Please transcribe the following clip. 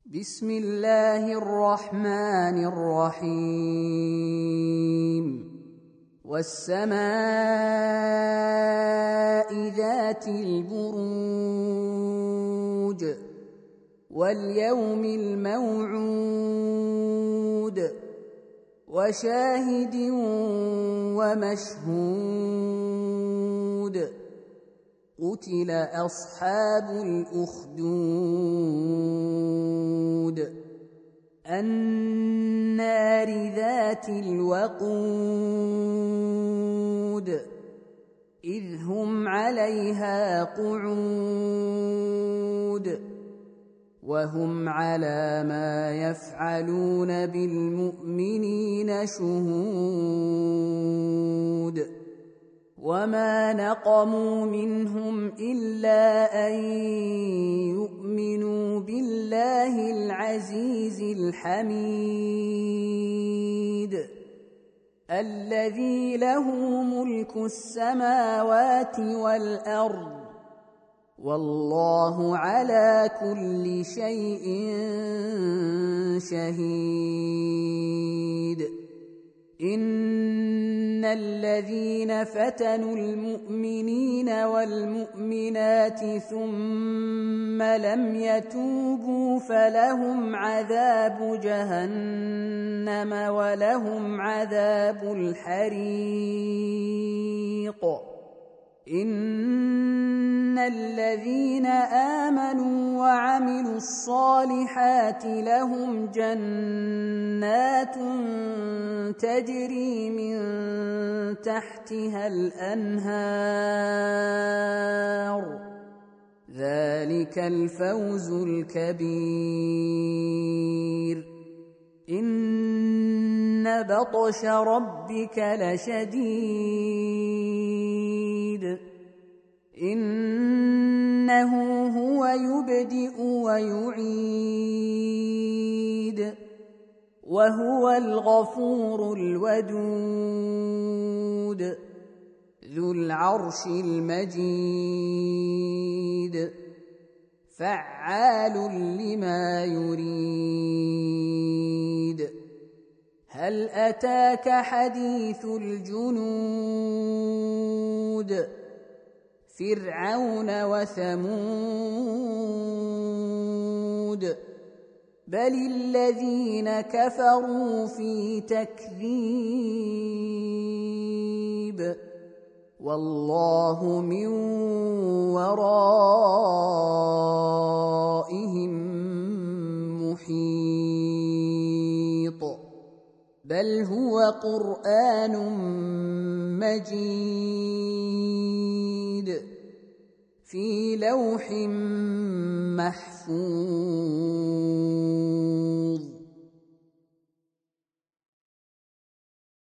بسم الله الرحمن الرحيم والسماء ذات البروج واليوم الموعود وشاهد ومشهود قتل أصحاب الأخدود النار ذات الوقود إذ هم عليها قعود وهم على ما يفعلون بالمؤمنين شهود وما نقموا منهم إلا أن يؤمنوا بالله العزيز الحميد الذي له ملك السماوات والأرض والله على كل شيء شهيد إن الذين فتنوا المؤمنين والمؤمنات ثم لم يتوبوا فلهم عذاب جهنم ولهم عذاب الحريق إن الذين آمنوا وعملوا الصالحات لهم جنات تجري من تحتها الأنهار ذلك الفوز الكبير إن بطش ربك لشديد إنه هو يبدئ ويعيد وهو الغفور الودود ذو العرش المجيد فعال لما يريد هل أتاك حديث الجنود فرعون وثمود بل الذين كفروا في تكذيب والله من ورائهم محيط بل هو قرآن مجيد في لوح محفوظ